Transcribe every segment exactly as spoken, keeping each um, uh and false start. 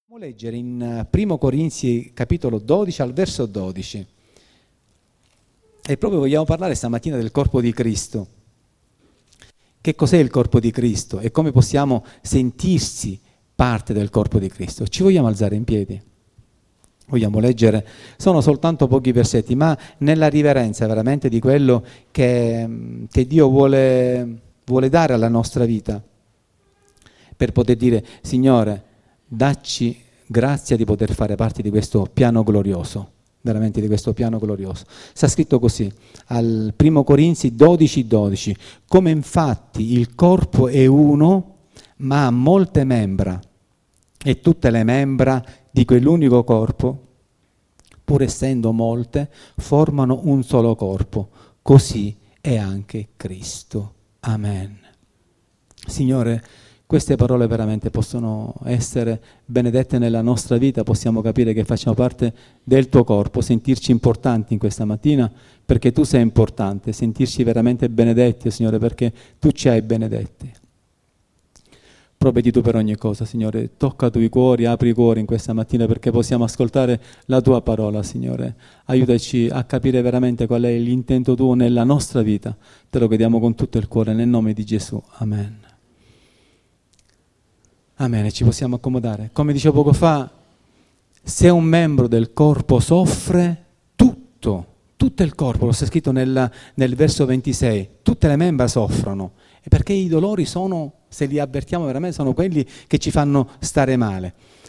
Vogliamo leggere in Primo Corinzi capitolo dodici al verso dodici e proprio vogliamo parlare stamattina del corpo di Cristo. Che cos'è il corpo di Cristo e come possiamo sentirsi parte del corpo di Cristo? Ci vogliamo alzare in piedi? Vogliamo leggere, sono soltanto pochi versetti, ma nella riverenza veramente di quello che, che Dio vuole, vuole dare alla nostra vita, per poter dire: Signore, dacci grazia di poter fare parte di questo piano glorioso, veramente di questo piano glorioso. Sta scritto così, al Primo Corinzi dodici dodici: come infatti il corpo è uno, ma ha molte membra, e tutte le membra di quell'unico corpo, pur essendo molte, formano un solo corpo. Così è anche Cristo. Amen. Signore, queste parole veramente possono essere benedette nella nostra vita, possiamo capire che facciamo parte del tuo corpo, sentirci importanti in questa mattina perché tu sei importante, sentirci veramente benedetti, Signore, perché tu ci hai benedetti. Provvedi tu per ogni cosa, Signore, tocca tu i cuori, apri i cuori in questa mattina perché possiamo ascoltare la tua parola, Signore. Aiutaci a capire veramente qual è l'intento tuo nella nostra vita. Te lo chiediamo con tutto il cuore, nel nome di Gesù. Amen. Amen, e ci possiamo accomodare. Come dicevo poco fa, se un membro del corpo soffre, tutto, tutto il corpo, lo sta scritto nel, nel verso ventisei, tutte le membra soffrono, e perché i dolori sono, se li avvertiamo veramente, sono quelli che ci fanno stare male.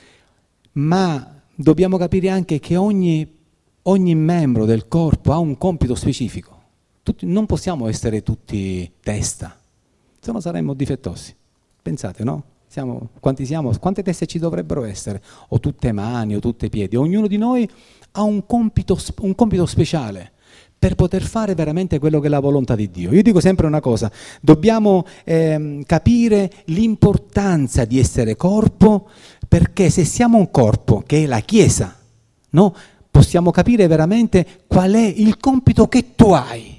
Ma dobbiamo capire anche che ogni, ogni membro del corpo ha un compito specifico. Tutti, non possiamo essere tutti testa, se no saremmo difettosi. Pensate, no? Siamo, quanti siamo? Quante teste ci dovrebbero essere? O tutte mani o tutte piedi. Ognuno di noi ha un compito, un compito speciale per poter fare veramente quello che è la volontà di Dio. Io dico sempre una cosa: dobbiamo eh, capire l'importanza di essere corpo, perché se siamo un corpo, che è la Chiesa, no? Possiamo capire veramente qual è il compito che tu hai.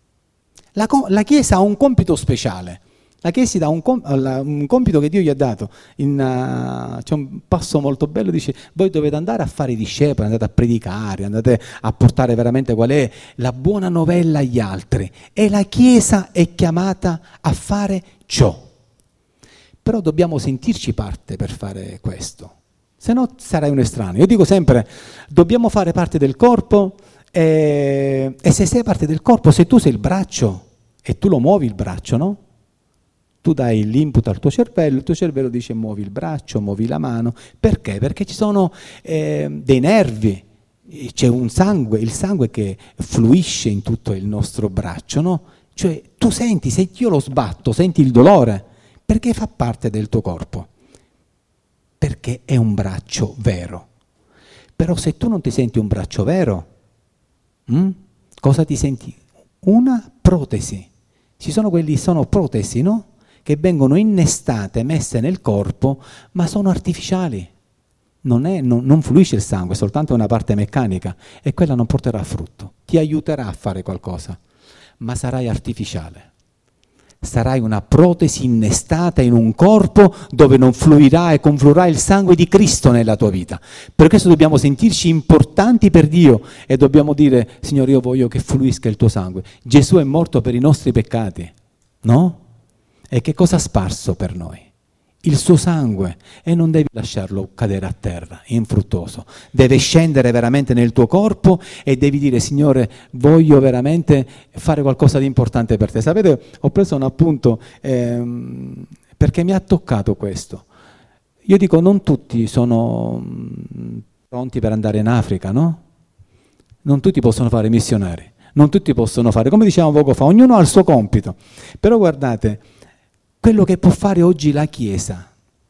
La, la Chiesa ha un compito speciale. La Chiesa dà un, comp- un compito che Dio gli ha dato. In, uh, c'è un passo molto bello, dice: voi dovete andare a fare i discepoli, andate a predicare, andate a portare veramente qual è la buona novella agli altri. E la Chiesa è chiamata a fare ciò. Però dobbiamo sentirci parte per fare questo, se no sarai un estraneo. Io dico sempre: dobbiamo fare parte del corpo, e, e se sei parte del corpo, se tu sei il braccio e tu lo muovi il braccio, no? Tu dai l'input al tuo cervello, il tuo cervello dice: muovi il braccio, muovi la mano. Perché? Perché ci sono eh, dei nervi, c'è un sangue, il sangue che fluisce in tutto il nostro braccio, no? Cioè tu senti, se io lo sbatto, senti il dolore, perché fa parte del tuo corpo, perché è un braccio vero. Però se tu non ti senti un braccio vero, hm? cosa ti senti? Una protesi. Ci sono quelli, sono protesi, no? Che vengono innestate, messe nel corpo, ma sono artificiali. Non, è, non, non fluisce il sangue, è soltanto una parte meccanica, e quella non porterà frutto. Ti aiuterà a fare qualcosa, ma sarai artificiale. Sarai una protesi innestata in un corpo dove non fluirà e confluirà il sangue di Cristo nella tua vita. Per questo dobbiamo sentirci importanti per Dio e dobbiamo dire: Signore, io voglio che fluisca il tuo sangue. Gesù è morto per i nostri peccati, no? E che cosa ha sparso per noi? Il suo sangue, e non devi lasciarlo cadere a terra, infruttuoso. Deve scendere veramente nel tuo corpo e devi dire: Signore, voglio veramente fare qualcosa di importante per te. Sapete, ho preso un appunto ehm, perché mi ha toccato questo. Io dico, non tutti sono mh, pronti per andare in Africa, no? Non tutti possono fare missionari, non tutti possono fare, come dicevamo poco fa, ognuno ha il suo compito. Però guardate, quello che può fare oggi la Chiesa,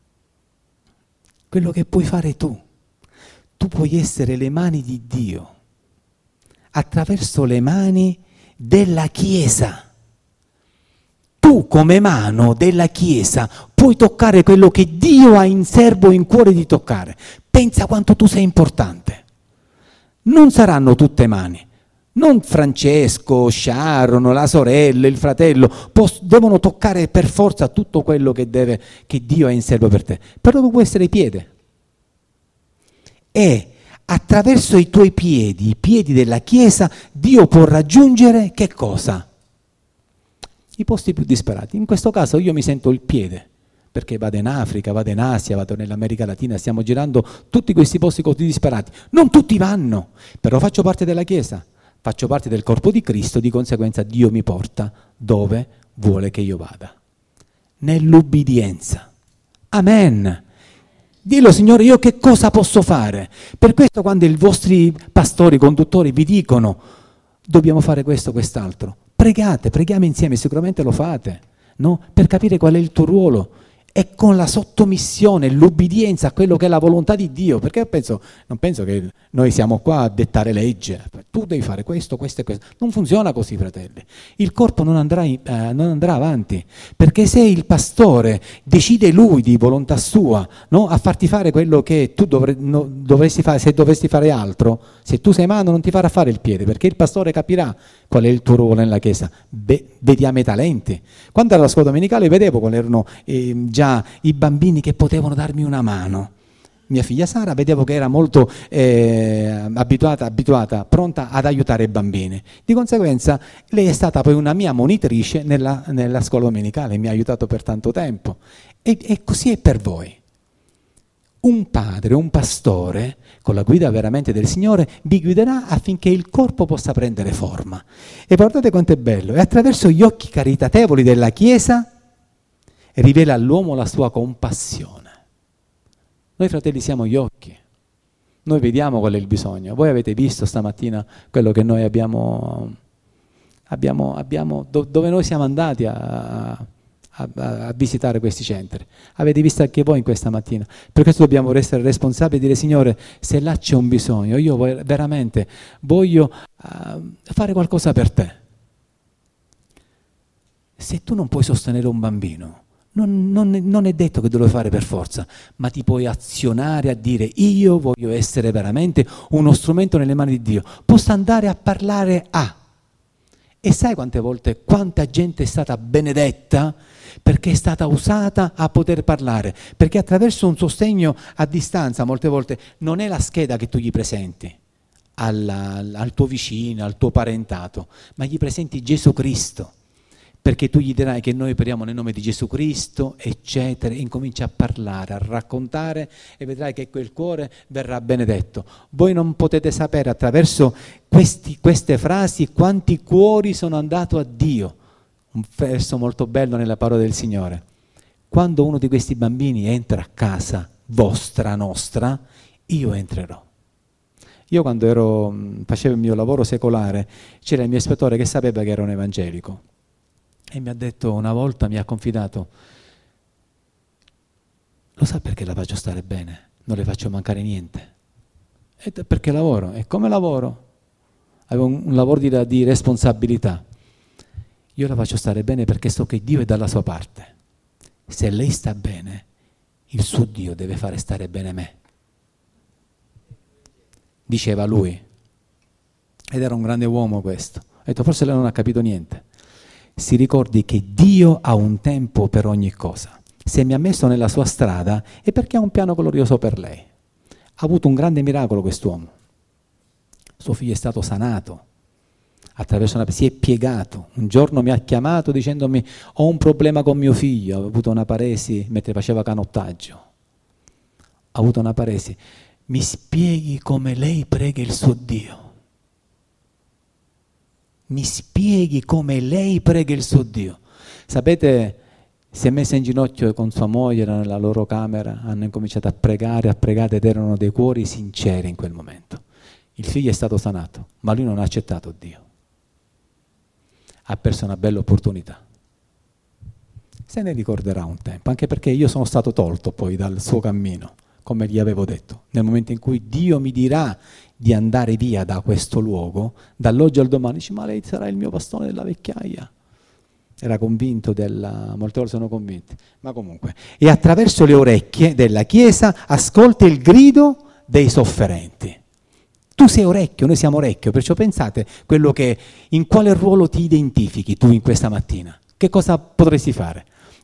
quello che puoi fare tu, tu puoi essere le mani di Dio, attraverso le mani della Chiesa. Tu come mano della Chiesa puoi toccare quello che Dio ha in serbo e in cuore di toccare. Pensa quanto tu sei importante. Non saranno tutte mani. Non Francesco, Sharon, la sorella, il fratello, poss- devono toccare per forza tutto quello che, deve, che Dio ha in serbo per te. Però tu puoi essere piede. E attraverso i tuoi piedi, i piedi della Chiesa, Dio può raggiungere che cosa? I posti più disparati. In questo caso io mi sento il piede, perché vado in Africa, vado in Asia, vado nell'America Latina, stiamo girando tutti questi posti così disparati. Non tutti vanno, però faccio parte della Chiesa, faccio parte del corpo di Cristo, di conseguenza Dio mi porta dove vuole che io vada. Nell'ubbidienza. Amen. Dillo, Signore, io che cosa posso fare? Per questo quando i vostri pastori, conduttori vi dicono dobbiamo fare questo, quest'altro, pregate, preghiamo insieme, sicuramente lo fate, no? Per capire qual è il tuo ruolo. E con la sottomissione, l'ubbidienza a quello che è la volontà di Dio, perché io penso, non penso che noi siamo qua a dettare legge, tu devi fare questo, questo e questo. Non funziona così, fratelli. Il corpo non andrà, eh, non andrà avanti, perché se il pastore decide lui di volontà sua, no, a farti fare quello che tu dovre, no, dovresti fare, se dovresti fare altro, se tu sei mano non ti farà fare il piede, perché il pastore capirà qual è il tuo ruolo nella Chiesa. Be- vediamo i talenti. Quando era la scuola domenicale vedevo quali erano eh, già i bambini che potevano darmi una mano. Mia figlia Sara vedevo che era molto eh, abituata, abituata, pronta ad aiutare i bambini. Di conseguenza lei è stata poi una mia monitrice nella, nella scuola domenicale, mi ha aiutato per tanto tempo. E, e così è per voi. Un padre, un pastore, con la guida veramente del Signore, vi guiderà affinché il corpo possa prendere forma. E guardate quanto è bello, e attraverso gli occhi caritatevoli della Chiesa rivela all'uomo la sua compassione. Noi fratelli siamo gli occhi, noi vediamo qual è il bisogno. Voi avete visto stamattina quello che noi abbiamo, abbiamo, abbiamo dove noi siamo andati a, a, a visitare questi centri. Avete visto anche voi in questa mattina. Per questo dobbiamo essere responsabili e dire: Signore, se là c'è un bisogno, io veramente voglio uh, fare qualcosa per te. Se tu non puoi sostenere un bambino, Non, non, non è detto che devo fare per forza, ma ti puoi azionare a dire: io voglio essere veramente uno strumento nelle mani di Dio. Posso andare a parlare a. E sai quante volte, quanta gente è stata benedetta perché è stata usata a poter parlare? Perché attraverso un sostegno a distanza, molte volte, non è la scheda che tu gli presenti alla, al tuo vicino, al tuo parentato, ma gli presenti Gesù Cristo. Perché tu gli dirai che noi operiamo nel nome di Gesù Cristo, eccetera, e incomincia a parlare, a raccontare, e vedrai che quel cuore verrà benedetto. Voi non potete sapere attraverso questi, queste frasi quanti cuori sono andati a Dio. Un verso molto bello nella parola del Signore. Quando uno di questi bambini entra a casa vostra, nostra, io entrerò. Io quando ero, facevo il mio lavoro secolare, c'era il mio ispettore che sapeva che ero un evangelico. E mi ha detto una volta, mi ha confidato: lo sa perché la faccio stare bene? Non le faccio mancare niente. E perché lavoro? E come lavoro? Avevo un, un lavoro di, di responsabilità. Io la faccio stare bene perché so che Dio è dalla sua parte. Se lei sta bene, il suo Dio deve fare stare bene me. Diceva lui. Ed era un grande uomo questo. Ho detto: forse lei non ha capito niente. Si ricordi che Dio ha un tempo per ogni cosa. Se mi ha messo nella sua strada è perché ha un piano glorioso per lei. Ha avuto un grande miracolo quest'uomo. Suo figlio è stato sanato. Attraverso una, si è piegato. Un giorno mi ha chiamato dicendomi: ho un problema con mio figlio, ho avuto una paresi mentre faceva canottaggio. Ha avuto una paresi. Mi spieghi come lei prega il suo Dio? Mi spieghi come lei prega il suo Dio? Sapete, si è messa in ginocchio con sua moglie, era nella loro camera, hanno incominciato a pregare, a pregare, ed erano dei cuori sinceri in quel momento. Il figlio è stato sanato, ma lui non ha accettato Dio. Ha perso una bella opportunità. Se ne ricorderà un tempo, anche perché io sono stato tolto poi dal suo cammino, come gli avevo detto. Nel momento in cui Dio mi dirà di andare via da questo luogo, dall'oggi al domani, dice: ma lei sarà il mio bastone della vecchiaia. Era convinto della, molte volte sono convinti, ma comunque. E attraverso le orecchie della Chiesa ascolta il grido dei sofferenti. Tu sei orecchio, noi siamo orecchio, perciò pensate quello che, in quale ruolo ti identifichi tu in questa mattina? Che cosa potresti fare?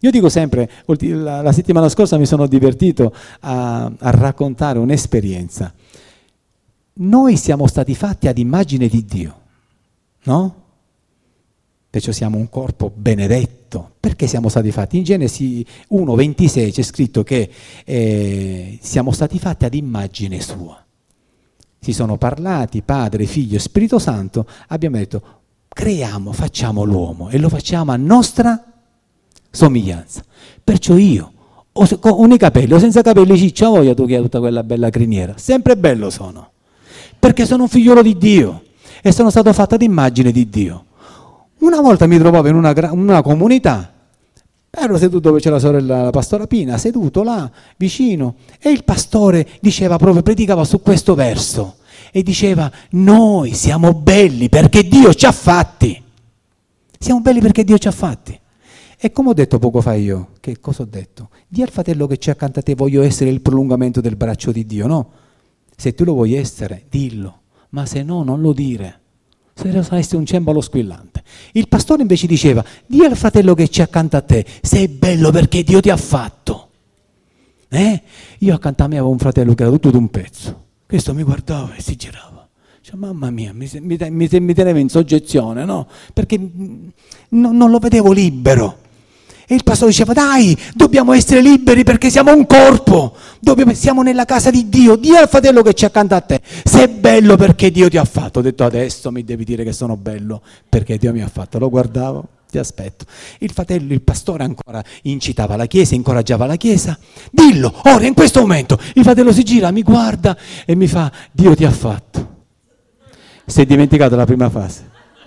Io dico sempre, la, la settimana scorsa mi sono divertito a, a raccontare un'esperienza. Noi siamo stati fatti ad immagine di Dio, no? Perciò siamo un corpo benedetto. Perché siamo stati fatti? In Genesi uno ventisei c'è scritto che eh, siamo stati fatti ad immagine sua. Si sono parlati, Padre, Figlio e Spirito Santo, abbiamo detto, creiamo, facciamo l'uomo e lo facciamo a nostra somiglianza. Perciò io, o con i capelli o senza capelli, ciccia voglia tu che hai tutta quella bella criniera, sempre bello sono, perché sono un figliolo di Dio e sono stato fatto ad immagine di Dio. Una volta mi trovavo in una, una comunità, ero seduto dove c'è la sorella, la pastora Pina, seduto là, vicino, e il pastore diceva proprio, predicava su questo verso, e diceva, noi siamo belli perché Dio ci ha fatti. Siamo belli perché Dio ci ha fatti. E come ho detto poco fa io, che cosa ho detto? Dì al fratello che c'è accanto a te, voglio essere il prolungamento del braccio di Dio, no? Se tu lo vuoi essere, dillo, ma se no non lo dire. Se saresti un cembalo squillante. Il pastore invece diceva, dì al fratello che c'è accanto a te, sei bello perché Dio ti ha fatto. Eh? Io accanto a me avevo un fratello che era tutto d'un pezzo. Questo mi guardava e si girava. Cioè, mamma mia, mi, mi, mi, mi teneva in soggezione, no? Perché no, non lo vedevo libero. E il pastore diceva, dai, dobbiamo essere liberi perché siamo un corpo, dobbiamo, siamo nella casa di Dio, dì al fratello che c'è accanto a te, sei bello perché Dio ti ha fatto. Ho detto, adesso mi devi dire che sono bello perché Dio mi ha fatto. Lo guardavo, ti aspetto. Il fratello, il pastore ancora incitava la chiesa, incoraggiava la chiesa, dillo, ora in questo momento. Il fratello si gira, mi guarda e mi fa, Dio ti ha fatto. Si è dimenticato la prima fase.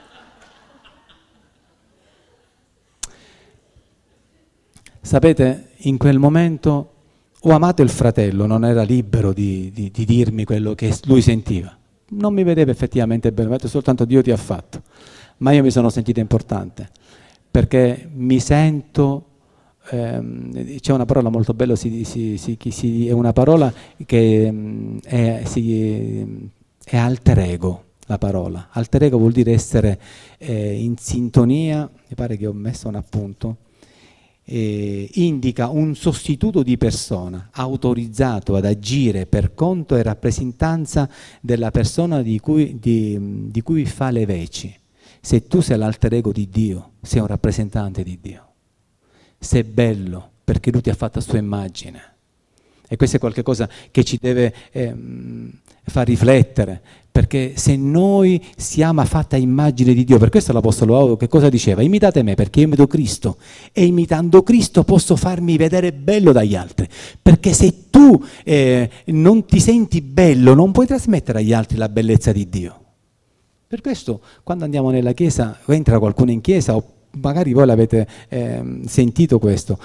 Sapete, in quel momento ho amato il fratello, non era libero di, di, di dirmi quello che lui sentiva. Non mi vedeva effettivamente bene, mi ha detto soltanto Dio ti ha fatto. Ma io mi sono sentito importante, perché mi sento, ehm, c'è una parola molto bella, si, si, si, si, è una parola che è, si, è alter ego. La parola alter ego vuol dire essere eh, in sintonia, mi pare che ho messo un appunto, eh, indica un sostituto di persona autorizzato ad agire per conto e rappresentanza della persona di cui, di, di cui fa le veci. Se tu sei l'alter ego di Dio, sei un rappresentante di Dio. Sei bello perché Lui ti ha fatto a sua immagine. E questo è qualcosa che ci deve ehm, far riflettere, perché se noi siamo fatti a immagine di Dio, per questo l'Apostolo Paolo che cosa diceva? Imitate me perché io imito Cristo, e imitando Cristo posso farmi vedere bello dagli altri, perché se tu eh, non ti senti bello non puoi trasmettere agli altri la bellezza di Dio. Per questo quando andiamo nella chiesa, o entra qualcuno in chiesa, o magari voi l'avete eh, sentito questo,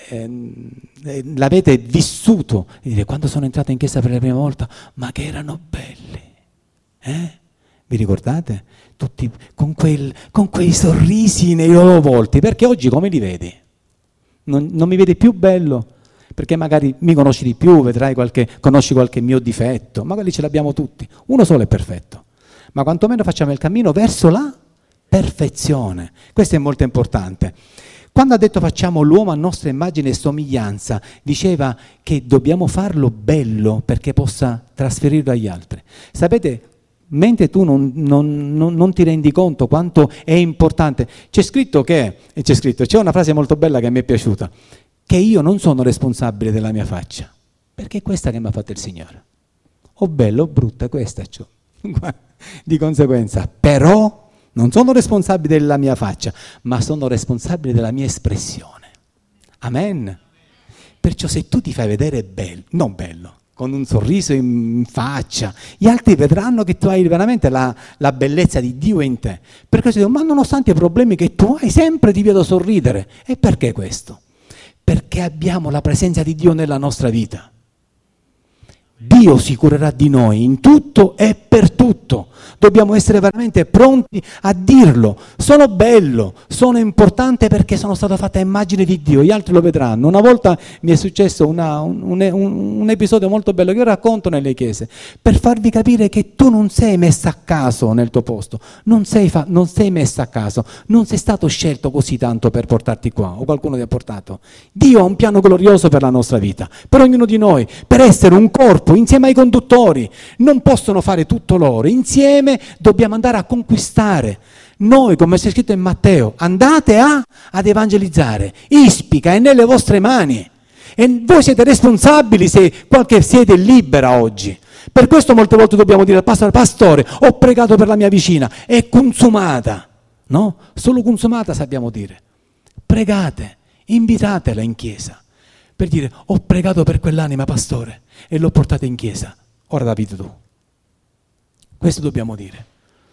eh, l'avete vissuto, e dire, quando sono entrato in chiesa per la prima volta, ma che erano belli, eh? Vi ricordate? Tutti con, quel, con quei sorrisi nei loro volti, perché oggi come li vedi? Non, non mi vedi più bello? Perché magari mi conosci di più, vedrai qualche, conosci qualche mio difetto, magari ce l'abbiamo tutti, uno solo è perfetto, ma quantomeno facciamo il cammino verso la perfezione. Questo è molto importante. Quando ha detto facciamo l'uomo a nostra immagine e somiglianza, diceva che dobbiamo farlo bello perché possa trasferirlo agli altri. Sapete, mentre tu non, non, non, non ti rendi conto quanto è importante, c'è scritto che, c'è scritto, c'è una frase molto bella che mi è piaciuta, che io non sono responsabile della mia faccia, perché è questa che mi ha fatto il Signore. O bella o brutta, questa c'ho. Di conseguenza, però non sono responsabile della mia faccia, ma sono responsabile della mia espressione. Amen. Perciò se tu ti fai vedere bello, non bello, con un sorriso in faccia, gli altri vedranno che tu hai veramente la, la bellezza di Dio in te. Perché dico, ma nonostante i problemi che tu hai, sempre ti vedo sorridere. E perché questo? Perché abbiamo la presenza di Dio nella nostra vita. Dio si curerà di noi in tutto e per tutto. Dobbiamo essere veramente pronti a dirlo. Sono bello, sono importante perché sono stato fatto a immagine di Dio, gli altri lo vedranno. Una volta mi è successo una, un, un, un episodio molto bello che io racconto nelle chiese, per farvi capire che tu non sei messo a caso nel tuo posto, non sei, fa, non sei messo a caso, non sei stato scelto così tanto per portarti qua, o qualcuno ti ha portato. Dio ha un piano glorioso per la nostra vita, per ognuno di noi, per essere un corpo insieme ai conduttori. Non possono fare tutto loro, insieme dobbiamo andare a conquistare. Noi, come c'è scritto in Matteo, andate a, ad evangelizzare. Ispica è nelle vostre mani e voi siete responsabili se qualche sede è libera oggi. Per questo molte volte dobbiamo dire al pastore: pastore, ho pregato per la mia vicina, è consumata. No? Solo consumata sappiamo dire. Pregate, invitatela in chiesa per dire: ho pregato per quell'anima, pastore, e l'ho portata in chiesa, ora la vedi tu. Questo dobbiamo dire.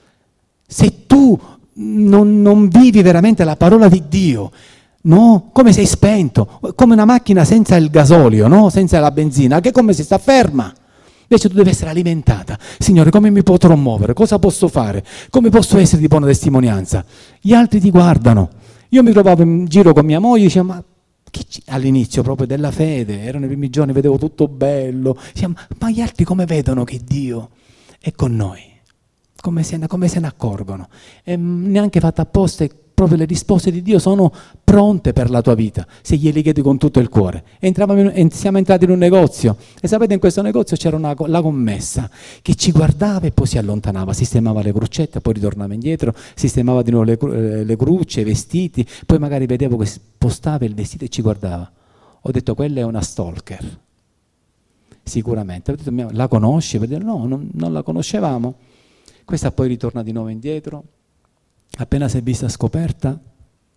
Se tu non, non vivi veramente la parola di Dio, no? Come sei spento, come una macchina senza il gasolio, no? Senza la benzina, che come si sta ferma. Invece tu devi essere alimentata. Signore, come mi potrò muovere? Cosa posso fare? Come posso essere di buona testimonianza? Gli altri ti guardano. Io mi trovavo in giro con mia moglie e dicevo: ma che ci... all'inizio proprio della fede, erano i primi giorni, vedevo tutto bello. Dicevo, ma gli altri come vedono che Dio è con noi? Come se, ne, come se ne accorgono? E neanche fatta apposta, proprio le risposte di Dio sono pronte per la tua vita, se glieli chiedi con tutto il cuore. Entravamo in, siamo entrati in un negozio e sapete, in questo negozio c'era una, la commessa che ci guardava e poi si allontanava, sistemava le crucette, poi ritornava indietro, sistemava di nuovo le, le crucce, i vestiti, poi magari vedevo che spostava il vestito e ci guardava. Ho detto: quella è una stalker. Sicuramente. Ho detto: la conosci? No, non, non la conoscevamo. Questa poi ritorna di nuovo indietro. Appena si è vista scoperta, ha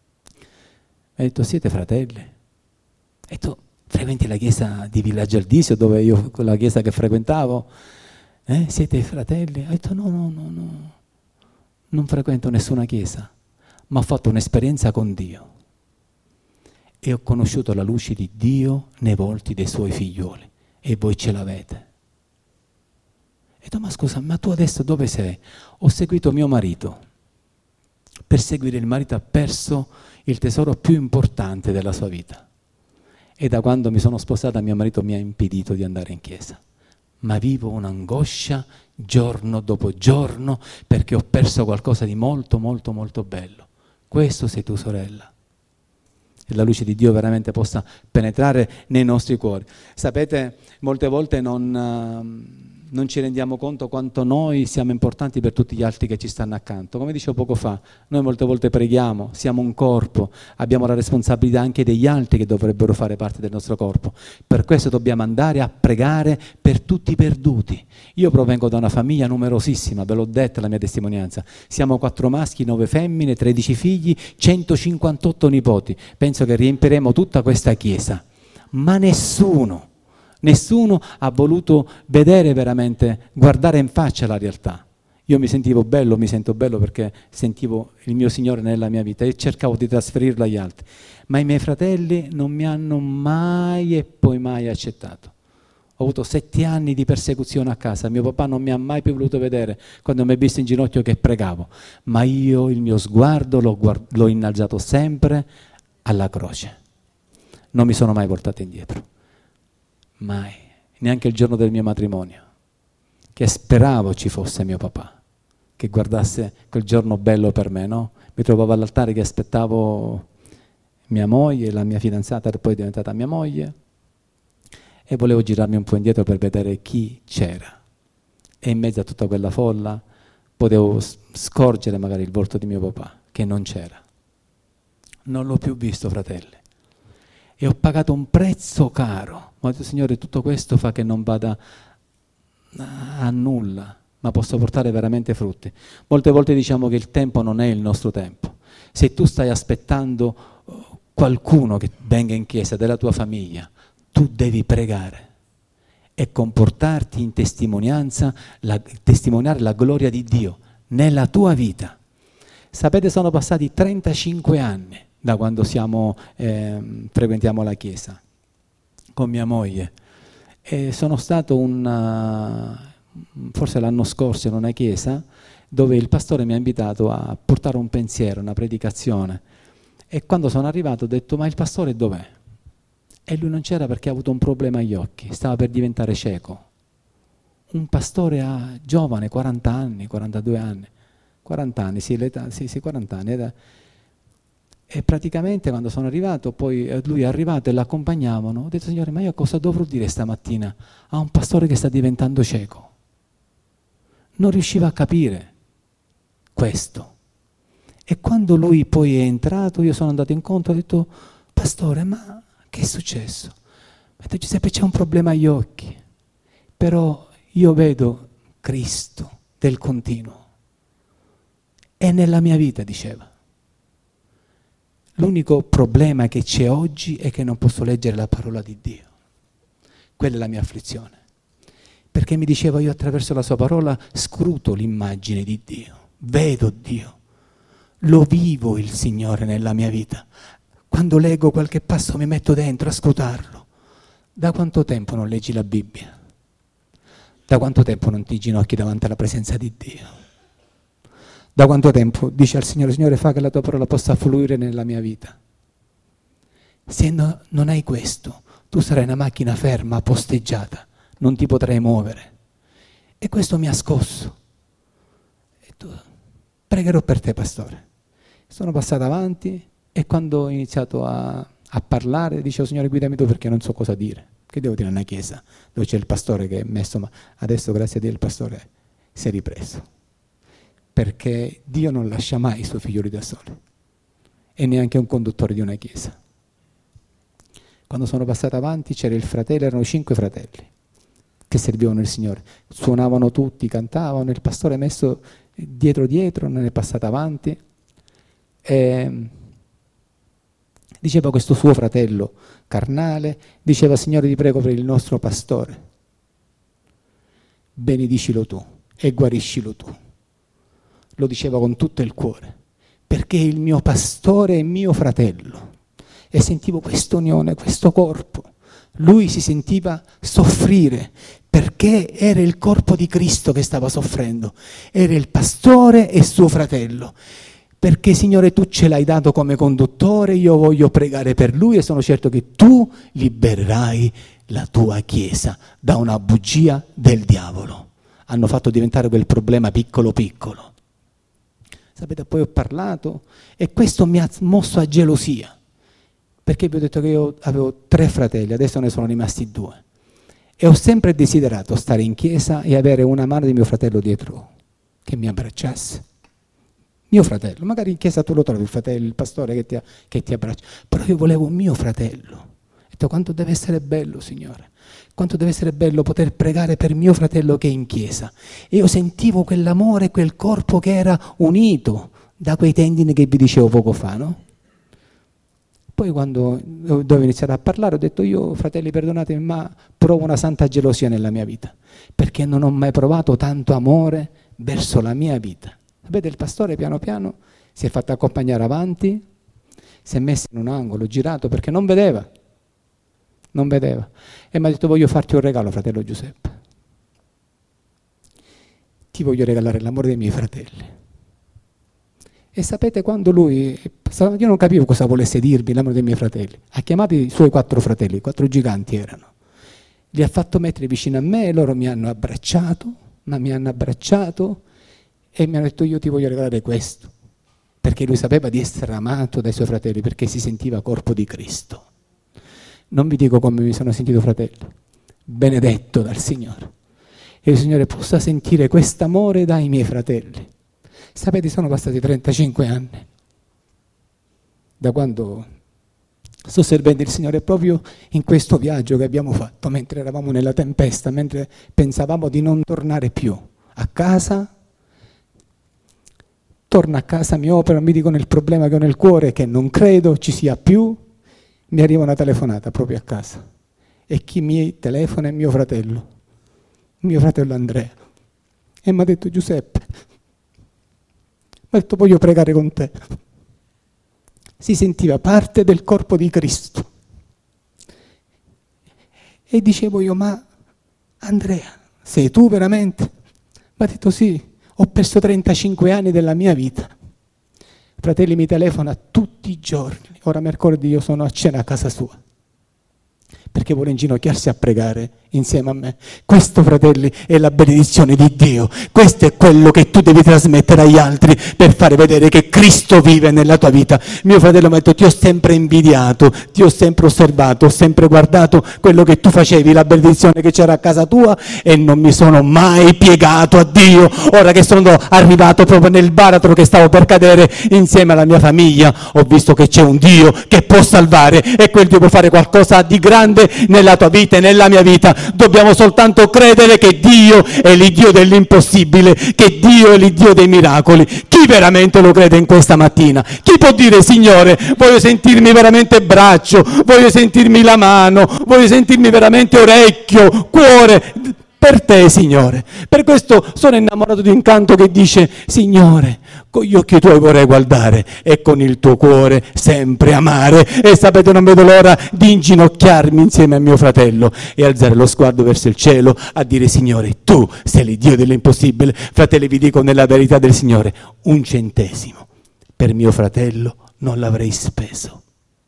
detto: siete fratelli? Ha detto: frequenti la chiesa di Villaggio Aldisio, dove io, la chiesa che frequentavo? Eh? Siete fratelli? Ha detto: no, no, no, no, non frequento nessuna chiesa, ma ho fatto un'esperienza con Dio e ho conosciuto la luce di Dio nei volti dei suoi figlioli. E voi ce l'avete. E ho detto: ma scusa, ma tu adesso dove sei? Ho seguito mio marito. Per seguire il marito ha perso il tesoro più importante della sua vita. E da quando mi sono sposata mio marito mi ha impedito di andare in chiesa. Ma vivo un'angoscia giorno dopo giorno perché ho perso qualcosa di molto, molto, molto bello. Questo sei tu, sorella. E la luce di Dio veramente possa penetrare nei nostri cuori. Sapete, molte volte non, uh, non ci rendiamo conto quanto noi siamo importanti per tutti gli altri che ci stanno accanto. Come dicevo poco fa, noi molte volte preghiamo, siamo un corpo, abbiamo la responsabilità anche degli altri che dovrebbero fare parte del nostro corpo. Per questo dobbiamo andare a pregare per tutti i perduti. Io provengo da una famiglia numerosissima, ve l'ho detta la mia testimonianza. Siamo quattro maschi, nove femmine, tredici figli, centocinquantotto nipoti. Penso che riempiremo tutta questa chiesa. Ma nessuno Nessuno ha voluto vedere veramente, guardare in faccia la realtà. Io mi sentivo bello, mi sento bello perché sentivo il mio Signore nella mia vita e cercavo di trasferirlo agli altri. Ma i miei fratelli non mi hanno mai e poi mai accettato. Ho avuto sette anni di persecuzione a casa, mio papà non mi ha mai più voluto vedere quando mi ha visto in ginocchio che pregavo. Ma io il mio sguardo l'ho, guard- l'ho innalzato sempre alla croce. Non mi sono mai voltato indietro. Mai, neanche il giorno del mio matrimonio, che speravo ci fosse mio papà, che guardasse quel giorno bello per me, no? Mi trovavo all'altare che aspettavo mia moglie, la mia fidanzata, che poi è diventata mia moglie, e volevo girarmi un po' indietro per vedere chi c'era. E in mezzo a tutta quella folla potevo scorgere magari il volto di mio papà, che non c'era. Non l'ho più visto, fratelli. E ho pagato un prezzo caro. Ma ho detto: Signore, tutto questo fa che non vada a nulla, ma posso portare veramente frutti. Molte volte diciamo che il tempo non è il nostro tempo. Se tu stai aspettando qualcuno che venga in chiesa, della tua famiglia, tu devi pregare e comportarti in testimonianza, la, testimoniare la gloria di Dio nella tua vita. Sapete, sono passati trentacinque anni da quando siamo, eh, frequentiamo la chiesa con mia moglie E sono stato un, forse l'anno scorso in una chiesa dove il pastore mi ha invitato a portare un pensiero, una predicazione. E quando sono arrivato ho detto: ma il pastore dov'è? E lui non c'era perché ha avuto un problema agli occhi, stava per diventare cieco. Un pastore a, giovane, quaranta anni, quarantadue anni, quaranta anni, sì, l'età, sì, sì, quaranta anni. Età. E praticamente quando sono arrivato, poi lui è arrivato e l'accompagnavano, ho detto: Signore, ma io cosa dovrò dire stamattina a un pastore che sta diventando cieco? Non riusciva a capire questo. E quando lui poi è entrato, io sono andato incontro e ho detto: pastore, ma che è successo? Mi ha detto: Giuseppe, c'è un problema agli occhi, però io vedo Cristo del continuo. È nella mia vita, diceva. L'unico problema che c'è oggi è che non posso leggere la parola di Dio. Quella è la mia afflizione. Perché mi diceva: io attraverso la sua parola scruto l'immagine di Dio, vedo Dio. Lo vivo il Signore nella mia vita. Quando leggo qualche passo mi metto dentro a scrutarlo. Da quanto tempo non leggi la Bibbia? Da quanto tempo non ti ginocchi davanti alla presenza di Dio? Da quanto tempo dici al Signore: Signore, fa che la tua parola possa fluire nella mia vita? Se no, non hai questo, tu sarai una macchina ferma, posteggiata, non ti potrai muovere. E questo mi ha scosso. E tu, pregherò per te, pastore. Sono passato avanti e quando ho iniziato a, a parlare dicevo: Signore, guidami tu perché non so cosa dire. Che devo dire a una chiesa dove c'è il pastore che è messo, ma adesso grazie a Dio il pastore si è ripreso. Perché Dio non lascia mai i suoi figlioli da soli. E neanche un conduttore di una chiesa. Quando sono passato avanti c'era il fratello, erano cinque fratelli che servivano il Signore. Suonavano tutti, cantavano, il pastore messo dietro dietro, non è passato avanti. E diceva questo suo fratello carnale, diceva: Signore, ti prego per il nostro pastore, benedicilo tu e guariscilo tu. Lo diceva con tutto il cuore, perché il mio pastore è mio fratello. E sentivo questa unione, questo corpo. Lui si sentiva soffrire, perché era il corpo di Cristo che stava soffrendo. Era il pastore e suo fratello. Perché, Signore, tu ce l'hai dato come conduttore, io voglio pregare per lui e sono certo che tu libererai la tua Chiesa da una bugia del diavolo. Hanno fatto diventare quel problema piccolo piccolo. Sapete, poi ho parlato e questo mi ha mosso a gelosia, perché vi ho detto che io avevo tre fratelli, adesso ne sono rimasti due. E ho sempre desiderato stare in chiesa e avere una mano di mio fratello dietro, che mi abbracciasse. Mio fratello, magari in chiesa tu lo trovi il fratello, il pastore che ti, che ti abbraccia, però io volevo mio fratello. Ho detto: quanto deve essere bello, Signore, quanto deve essere bello poter pregare per mio fratello che è in chiesa. E io sentivo quell'amore, quel corpo che era unito da quei tendini che vi dicevo poco fa, no? Poi quando dovevo iniziare a parlare ho detto: io, fratelli, perdonatemi, ma provo una santa gelosia nella mia vita, perché non ho mai provato tanto amore verso la mia vita. Sapete, il pastore piano piano si è fatto accompagnare avanti, si è messo in un angolo, girato, perché non vedeva, non vedeva. E mi ha detto: voglio farti un regalo, fratello Giuseppe. Ti voglio regalare l'amore dei miei fratelli. E sapete, quando lui, io non capivo cosa volesse dirmi l'amore dei miei fratelli, ha chiamato i suoi quattro fratelli, quattro giganti erano, li ha fatto mettere vicino a me e loro mi hanno abbracciato, ma mi hanno abbracciato e mi hanno detto: io ti voglio regalare questo, perché lui sapeva di essere amato dai suoi fratelli, perché si sentiva corpo di Cristo. Non vi dico come mi sono sentito, fratello, benedetto dal Signore. E il Signore possa sentire quest'amore dai miei fratelli. Sapete, sono passati trentacinque anni da quando sto servendo il Signore, proprio in questo viaggio che abbiamo fatto, mentre eravamo nella tempesta, mentre pensavamo di non tornare più a casa. Torno a casa, mi operano, mi dicono il problema che ho nel cuore, che non credo ci sia più. Mi arriva una telefonata proprio a casa e chi mi telefona è mio fratello, mio fratello Andrea, e mi ha detto: Giuseppe, mi ha detto: voglio pregare con te. Si sentiva parte del corpo di Cristo. E dicevo io: ma Andrea, sei tu veramente? Mi ha detto sì, ho perso trentacinque anni della mia vita. Fratelli, mi telefona tutti i giorni. Ora mercoledì io sono a cena a casa sua, perché vuole inginocchiarsi a pregare insieme a me. Questo, fratelli, è la benedizione di Dio. Questo è quello che tu devi trasmettere agli altri per fare vedere che Cristo vive nella tua vita. Mio fratello mi ha detto: ti ho sempre invidiato, ti ho sempre osservato, ho sempre guardato quello che tu facevi, la benedizione che c'era a casa tua, e non mi sono mai piegato a Dio. Ora che sono arrivato proprio nel baratro che stavo per cadere insieme alla mia famiglia, ho visto che c'è un Dio che può salvare, e quel Dio può fare qualcosa di grande nella tua vita e nella mia vita. Dobbiamo soltanto credere che Dio è l'Iddio dell'impossibile, che Dio è l'Iddio dei miracoli. Chi veramente lo crede in questa mattina? Chi può dire: Signore, voglio sentirmi veramente braccio, voglio sentirmi la mano, voglio sentirmi veramente orecchio, cuore per te, Signore? Per questo sono innamorato di un canto che dice: Signore, con gli occhi tuoi vorrei guardare e con il tuo cuore sempre amare. E sapete, non vedo l'ora di inginocchiarmi insieme a mio fratello e alzare lo sguardo verso il cielo a dire: Signore, tu sei l'Iddio dell'impossibile. Fratelli, vi dico nella verità del Signore, un centesimo per mio fratello non l'avrei speso.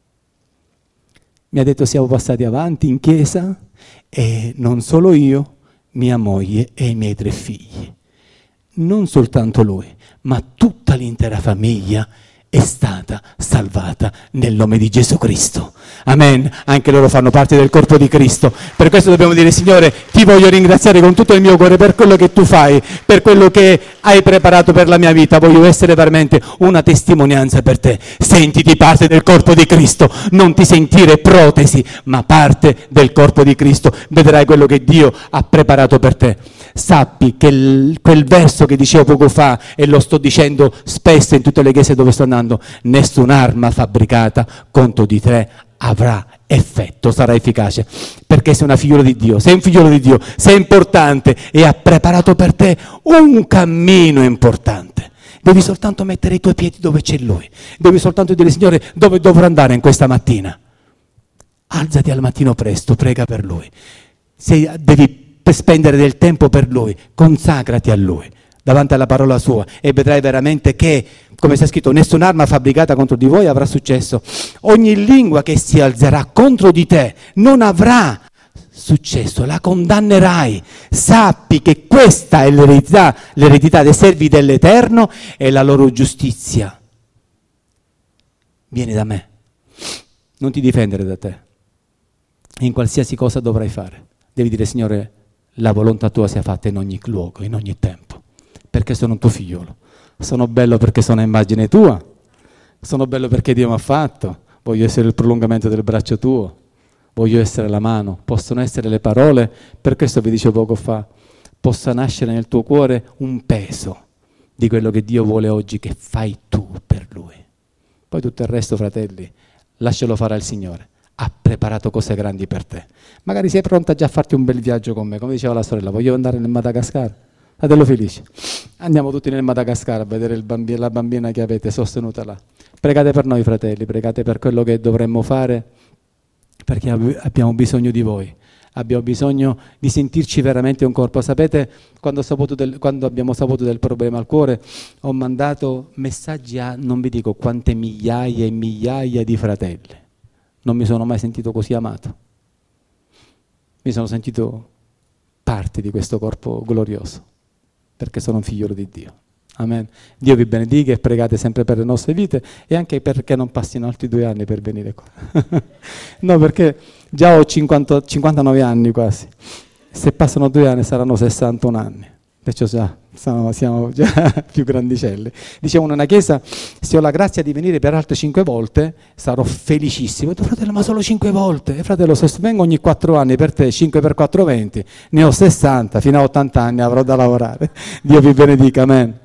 Mi ha detto: siamo passati avanti in chiesa e non solo io, mia moglie e i miei tre figli, non soltanto lui, ma tutta l'intera famiglia è stata salvata nel nome di Gesù Cristo. Amen. Anche loro fanno parte del corpo di Cristo. Per questo dobbiamo dire: Signore, ti voglio ringraziare con tutto il mio cuore per quello che tu fai, per quello che hai preparato per la mia vita. Voglio essere veramente una testimonianza per te. Sentiti parte del corpo di Cristo, non ti sentire protesi, ma parte del corpo di Cristo. Vedrai quello che Dio ha preparato per te. Sappi che il, quel verso che dicevo poco fa, e lo sto dicendo spesso in tutte le chiese dove sto andando: nessun'arma fabbricata contro di te avrà effetto, sarà efficace, perché sei una figliolo di Dio, sei un figliolo di Dio, sei importante e ha preparato per te un cammino importante. Devi soltanto mettere i tuoi piedi dove c'è Lui, devi soltanto dire: Signore, dove dovrò andare in questa mattina? Alzati al mattino presto, prega per Lui. Se devi per spendere del tempo per Lui, consacrati a Lui davanti alla parola sua, e vedrai veramente che, come sta scritto, nessun'arma fabbricata contro di voi avrà successo. Ogni lingua che si alzerà contro di te non avrà successo, la condannerai. Sappi che questa è l'eredità, l'eredità dei servi dell'Eterno, e la loro giustizia viene da me. Non ti difendere da te. In qualsiasi cosa dovrai fare, devi dire: Signore, la volontà tua sia fatta in ogni luogo, in ogni tempo, perché sono un tuo figliolo. Sono bello perché sono a immagine tua, sono bello perché Dio mi ha fatto, voglio essere il prolungamento del braccio tuo, voglio essere la mano, possono essere le parole. Per questo vi dicevo poco fa, possa nascere nel tuo cuore un peso di quello che Dio vuole oggi che fai tu per Lui. Poi tutto il resto, fratelli, lascialo fare al Signore. Ha preparato cose grandi per te. Magari sei pronta già a farti un bel viaggio con me, come diceva la sorella: voglio andare nel Madagascar. Fratello Felice, andiamo tutti nel Madagascar a vedere il bambi- la bambina che avete sostenuta là. Pregate per noi, fratelli, pregate per quello che dovremmo fare, perché ab- abbiamo bisogno di voi. Abbiamo bisogno di sentirci veramente un corpo. Sapete, quando, ho saputo del, quando abbiamo saputo del problema al cuore, ho mandato messaggi a non vi dico quante migliaia e migliaia di fratelli. Non mi sono mai sentito così amato. Mi sono sentito parte di questo corpo glorioso, perché sono un figliolo di Dio. Amen. Dio vi benedica, e pregate sempre per le nostre vite, e anche perché non passino altri due anni per venire qua. No, perché già ho cinquanta, cinquantanove anni quasi. Se passano due anni saranno sessantuno anni. Perciò già siamo, siamo già più grandicelli. Dicevo, in una chiesa, se ho la grazia di venire per altre cinque volte, sarò felicissimo. E tu: fratello, ma solo cinque volte? E fratello, se vengo ogni quattro anni, per te cinque per quattro, venti, ne ho sessanta, fino a ottanta anni avrò da lavorare. Dio vi benedica, amen.